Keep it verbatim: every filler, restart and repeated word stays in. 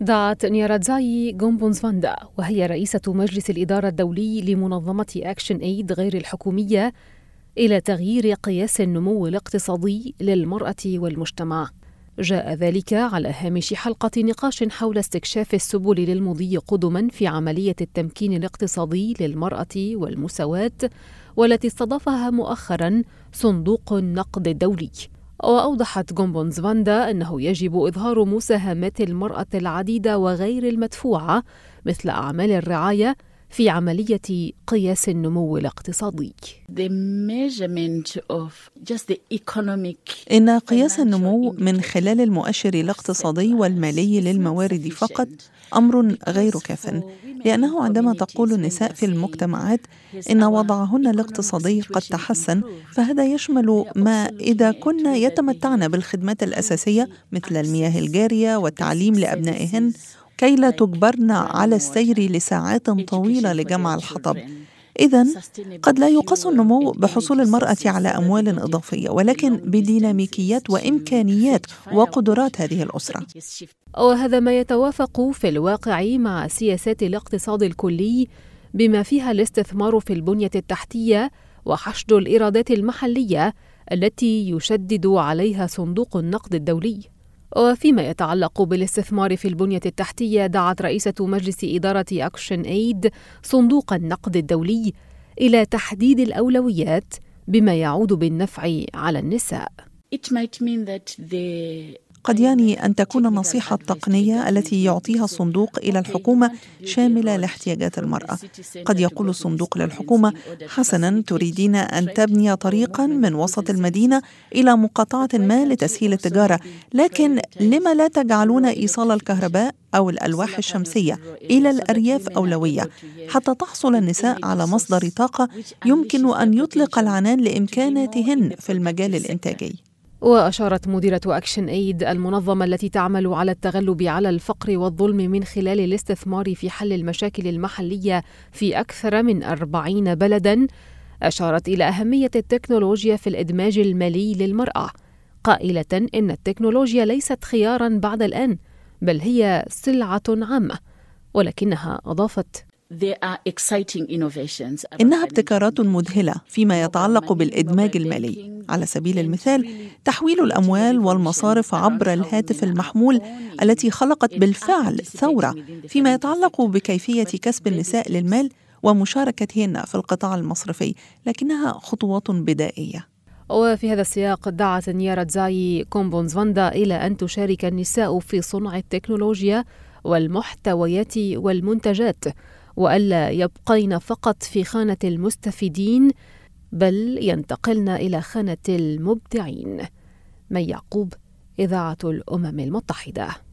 دعت نيارادزاي غومبونزفاندا وهي رئيسة مجلس الإدارة الدولي لمنظمة أكشن إيد غير الحكومية إلى تغيير قياس النمو الاقتصادي للمرأة والمجتمع. جاء ذلك على هامش حلقة نقاش حول استكشاف السبل للمضي قدما في عملية التمكين الاقتصادي للمرأة والمساواة، والتي استضافها مؤخرا صندوق النقد الدولي. وأوضحت غومبونزفاندا أنه يجب إظهار مساهمات المرأة العديدة وغير المدفوعة مثل أعمال الرعاية في عملية قياس النمو الاقتصادي. إن قياس النمو من خلال المؤشر الاقتصادي والمالي للموارد فقط أمر غير كاف، لأنه عندما تقول النساء في المجتمعات إن وضعهن الاقتصادي قد تحسن، فهذا يشمل ما إذا كن يتمتعن بالخدمات الأساسية مثل المياه الجارية والتعليم لأبنائهن، كي لا تجبرن على السير لساعات طويلة لجمع الحطب. إذن قد لا يقاس النمو بحصول المرأة على أموال إضافية، ولكن بديناميكيات وإمكانيات وقدرات هذه الأسرة. وهذا ما يتوافق في الواقع مع سياسات الاقتصاد الكلي، بما فيها الاستثمار في البنية التحتية وحشد الإيرادات المحلية التي يشدد عليها صندوق النقد الدولي. وفيما يتعلق بالاستثمار في البنية التحتية، دعت رئيسة مجلس إدارة أكشن إيد صندوق النقد الدولي إلى تحديد الأولويات بما يعود بالنفع على النساء. قد يعني أن تكون النصيحة التقنية التي يعطيها الصندوق إلى الحكومة شاملة لاحتياجات المرأة. قد يقول الصندوق للحكومة: حسناً، تريدين أن تبني طريقاً من وسط المدينة إلى مقاطعة ما لتسهيل التجارة، لكن لما لا تجعلون إيصال الكهرباء أو الألواح الشمسية إلى الأرياف أولوية حتى تحصل النساء على مصدر طاقة يمكن أن يطلق العنان لإمكاناتهن في المجال الإنتاجي. وأشارت مديرة أكشن إيد، المنظمة التي تعمل على التغلب على الفقر والظلم من خلال الاستثمار في حل المشاكل المحلية في أكثر من أربعين بلداً، أشارت إلى أهمية التكنولوجيا في الإدماج المالي للمرأة، قائلة إن التكنولوجيا ليست خياراً بعد الآن، بل هي سلعة عامة. ولكنها أضافت: إنها ابتكارات مذهلة فيما يتعلق بالإدماج المالي. على سبيل المثال، تحويل الأموال والمصارف عبر الهاتف المحمول التي خلقت بالفعل ثورة فيما يتعلق بكيفية كسب النساء للمال ومشاركتهن في القطاع المصرفي، لكنها خطوات بدائية. وفي هذا السياق، دعت نيارادزاي غومبونزفاندا إلى أن تشارك النساء في صنع التكنولوجيا والمحتويات والمنتجات، وألا يبقين فقط في خانة المستفيدين، بل ينتقلن إلى خانة المبدعين. مي يعقوب، إذاعة الأمم المتحدة.